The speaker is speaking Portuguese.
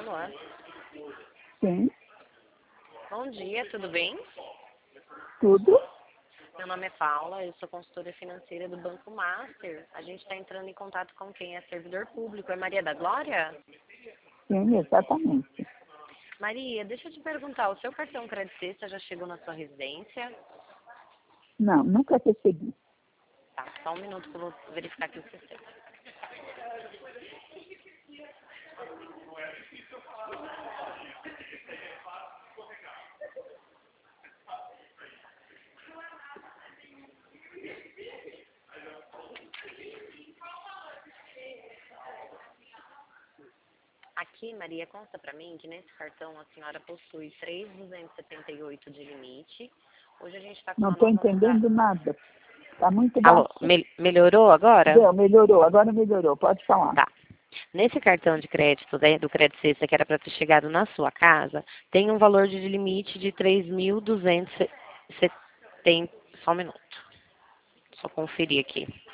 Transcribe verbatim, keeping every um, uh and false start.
Alô? Sim, Bom dia, tudo bem? tudo. Meu nome é Paula, eu sou consultora financeira do Banco Master. A gente está entrando em contato com quem é servidor público. É Maria da Glória? Sim, exatamente. Maria, deixa eu te perguntar, o seu cartão Crédito Sexta já chegou na sua residência? Não, nunca recebi. Tá, só um minuto que eu vou verificar aqui o sistema. Aqui, Maria, consta para mim que nesse cartão a senhora possui três mil duzentos e setenta e oito de limite. Hoje a gente está com Não uma estou nova entendendo nada. Está muito Alô, baixo. me- melhorou agora? Deu, melhorou, agora melhorou. Pode falar. Tá. Nesse cartão de crédito né, do Crédito Sexta, que era para ter chegado na sua casa, tem um valor de limite de três mil duzentos e setenta. Só um minuto. Só conferir aqui.